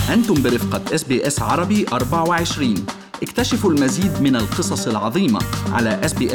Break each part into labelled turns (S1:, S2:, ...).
S1: أنتم برفقة SBS عربي 24. اكتشفوا المزيد من القصص العظيمة على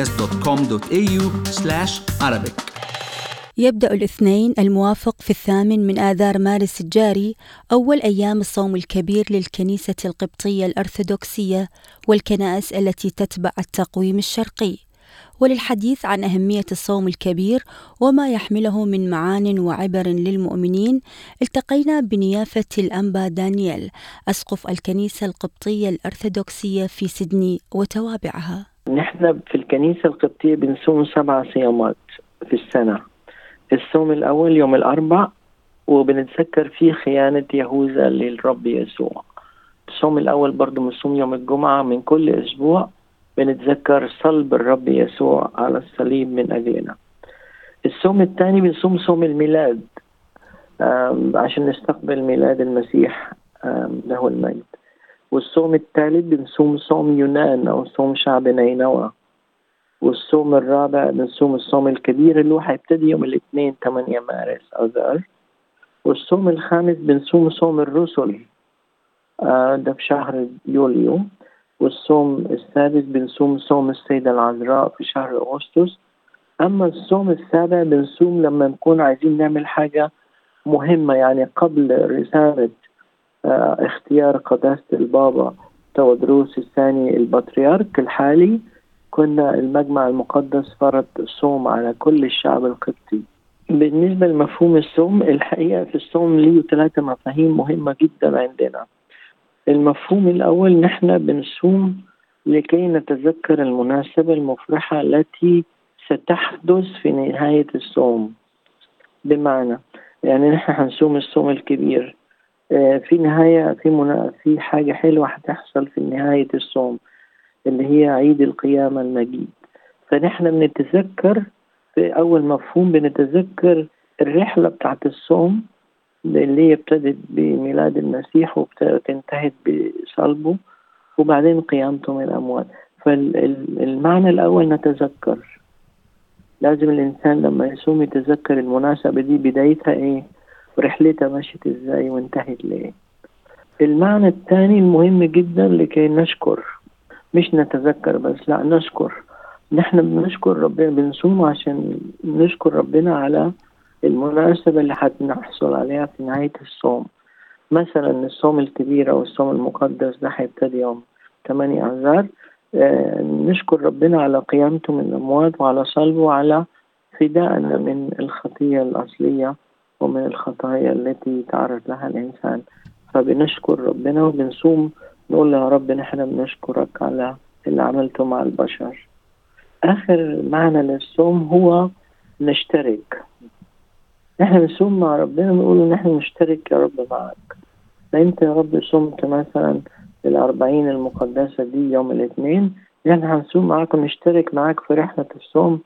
S1: sbs.com.au/Arabic.
S2: يبدأ الاثنين الموافق في 8 من آذار مارس الجاري أول أيام الصوم الكبير للكنيسة القبطية الأرثوذكسية والكنائس التي تتبع التقويم الشرقي. وللحديث عن أهمية الصوم الكبير وما يحمله من معان وعبر للمؤمنين، التقينا بنيافة الأنبا دانييل أسقف الكنيسة القبطية الأرثوذكسية في سيدني وتوابعها.
S3: نحن في الكنيسة القبطية بنصوم 7 صيامات في السنة. الصوم الأول يوم الأربع، وبنتذكر فيه خيانة يهوذا للرب يسوع. الصوم الأول برضو بنصوم يوم الجمعة من كل أسبوع، بنتذكر صلب الرب يسوع على الصليب من أجلنا. الصوم الثاني بنصوم صوم الميلاد عشان نستقبل ميلاد المسيح له المجد. والصوم الثالث بنصوم صوم يونان أو صوم شعب نينوى. والصوم الرابع بنصوم الصوم الكبير اللي هو هيبتدي يوم الاثنين 8 مارس أذار. والصوم الخامس بنصوم صوم الرسل ده في شهر يوليو. والصوم السادس بنصوم صوم السيدة العذراء في شهر أغسطس. أما الصوم السابع بنصوم لما نكون عايزين نعمل حاجة مهمة، يعني قبل رسالة اختيار قداسة البابا تودروس الثاني البطريرك الحالي، كنا المجمع المقدس فرض الصوم على كل الشعب القبطي. بالنسبة لمفهوم الصوم، الحقيقة في الصوم ليه 3 مفاهيم مهمة جدا عندنا. المفهوم الأول، نحن بنصوم لكي نتذكر المناسبة المفرحة التي ستحدث في نهاية الصوم. بمعنى يعني نحن هنصوم الصوم الكبير، في نهاية في حاجة حلوة هتحصل في نهاية الصوم اللي هي عيد القيامة المجيد. فنحن بنتذكر في أول مفهوم، بنتذكر الرحلة بتاعت الصوم اللي هي ابتدت بميلاد المسيح وتنتهت بصلبه وبعدين قيامته من الأموات. فالمعنى الأول نتذكر، لازم الإنسان لما يصوم يتذكر المناسبة دي بدايتها إيه ورحلتها مشيت إزاي وانتهت ليه. المعنى الثاني المهم جدا لكي نشكر، مش نتذكر بس، لا نشكر. نحن بنشكر ربنا، بنصوم عشان نشكر ربنا على المناسبة اللي هنحصل عليها في نهاية الصوم. مثلا الصوم الكبير أو الصوم المقدس ده هيبتدي يوم 8 آذار. نشكر ربنا على قيامته من الأموات وعلى صلبه وعلى فدائنا من الخطية الأصلية ومن الخطايا التي تعرض لها الإنسان. فبنشكر ربنا وبنصوم نقول له يا رب نحن بنشكرك على اللي عملته مع البشر. آخر معنى للصوم هو نشترك. نحن نصوم مع ربنا نقول له نحن نشترك يا رب معك. فأنت يا رب صمت مثلا 40 المقدسة دي يوم الاثنين، نحن هنصوم معك ونشترك معك في رحلة الصوم.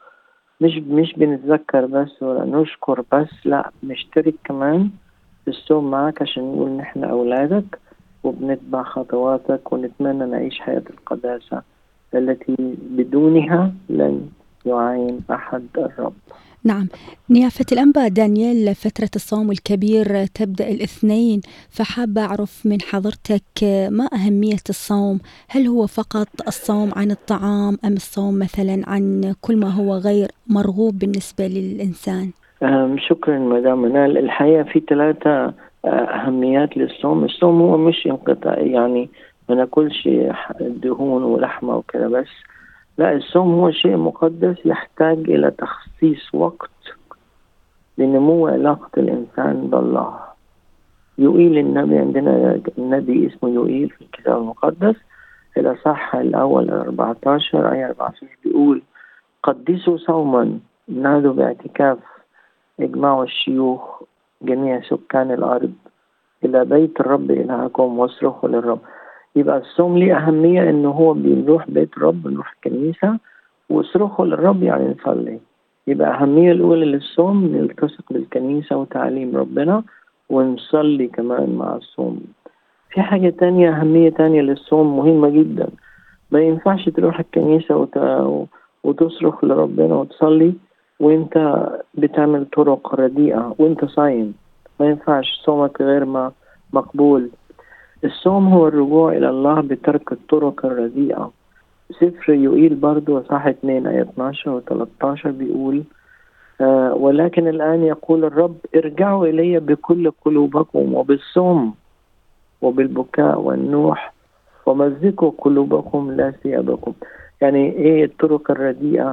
S3: مش بنتذكر بس ولا نشكر بس، لا نشترك كمان في الصوم معك عشان نقول نحن أولادك وبنتبع خطواتك ونتمنى نعيش حياة القداسة التي بدونها لن يعين أحد الرب.
S2: نعم، نيافة الأنبا دانييل، فترة الصوم الكبير تبدأ الاثنين، فحابة أعرف من حضرتك ما أهمية الصوم؟ هل هو فقط الصوم عن الطعام أم الصوم مثلا عن كل ما هو غير مرغوب بالنسبة للإنسان؟
S3: شكرا مدام منال. الحقيقة في 3 أهميات للصوم. الصوم هو مش انقطاع، يعني ما ناكلش دهون ولحمة وكذا بس، لا الصوم هو شيء مقدس يحتاج إلى تخصيص وقت لنمو علاقة الإنسان بالله. يوئيل النبي، عندنا النبي اسمه يوئيل في الكتاب المقدس، الإصحاح الأول 14 آية 14 بيقول قدسوا صوما، نادوا باعتكاف، اجمعوا الشيوخ جميع سكان الأرض إلى بيت الرب إلهكم واصرخوا للرب. يبقى الصوم ليه أهمية إنه هو بنروح بيت الرب، نروح الكنيسة واصرخوا للرب يعني نصلي. يبقى أهمية الأولى للصوم نلتصق بالكنيسة وتعليم ربنا ونصلي كمان مع الصوم. في حاجة تانية، أهمية تانية للصوم مهمة جدا. ما ينفعش تروح الكنيسة وتصرخ لربنا وتصلي وانت بتعمل طرق رديئة وانت صايم. ما ينفعش، صومك غير مقبول. الصوم هو الرجوع إلى الله بترك الطرق الرديئة. سفر يوئيل برضو صح 2 آية 12 و13 بيقول ولكن الآن يقول الرب ارجعوا إلي بكل قلوبكم وبالصوم وبالبكاء والنوح ومزقوا قلوبكم لا ثيابكم. يعني ايه الطرق الرديئة؟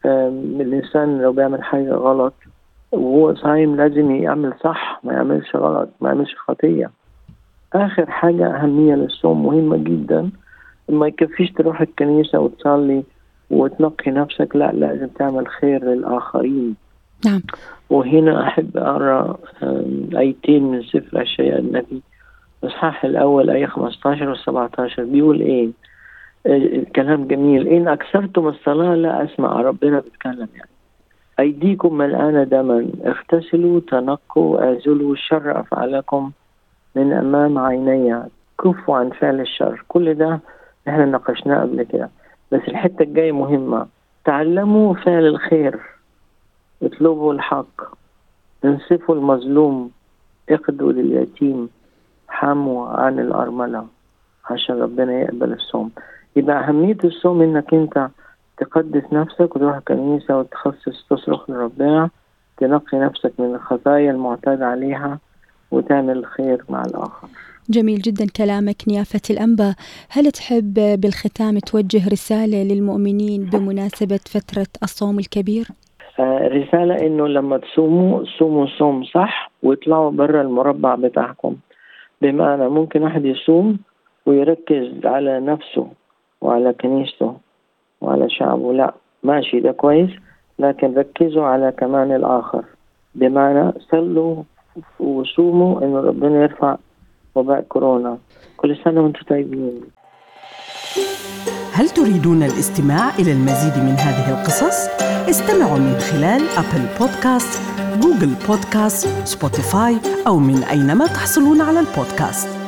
S3: الإنسان لو بيعمل حاجة غلط وهو صايم لازم يعمل صح، ما يعملش غلط، ما يعملش خطية. آخر حاجة أهمية للصوم مهمة جدا، ما يكفيش تروح الكنيسة وتصلي وتنقي نفسك، لا لازم تعمل خير للآخرين.
S2: نعم.
S3: وهنا أحب أقرأ آيتين من سفر أشعياء النبي الإصحاح الأول آية 15 و17 بيقول إيه؟ الكلام جميل. إن أكثرتم الصلاة لا أسمع. ربنا بيتكلم يعني. أيديكم ملآنة دما، اغتسلوا تنقوا آزلوا الشر أفعالكم من أمام عيني، كفوا عن فعل الشر. كل ده إحنا ناقشناه قبل كده، بس الحتة الجاية مهمة. تعلموا فعل الخير، اطلبوا الحق، انصفوا المظلوم، اقضوا لليتيم، حموا عن الأرملة، عشان ربنا يقبل الصوم. يبقى أهمية الصوم إنك أنت تقدس نفسك وتروح الكنيسة وتخصص تصرخ لربنا، تنقي نفسك من الخطايا المعتاد عليها وتعمل الخير مع الآخر.
S2: جميل جدا كلامك نيافة الأنبا. هل تحب بالختام توجه رسالة للمؤمنين بمناسبة فترة الصوم الكبير؟
S3: رسالة إنه لما تصوموا صوم صح واطلعوا برا المربع بتاعكم. بمعنى ممكن واحد يصوم ويركز على نفسه وعلى كنيسته وعلى شعبه، لا ماشي ده كويس، لكن ركزوا على كمان الآخر. بمعنى صلوا وصوموا إنه ربنا يرفع وباء كورونا. كل سنة وانتم طيبين.
S4: هل تريدون الاستماع إلى المزيد من هذه القصص؟ استمعوا من خلال أبل بودكاست، جوجل بودكاست، سبوتيفاي أو من أينما تحصلون على البودكاست.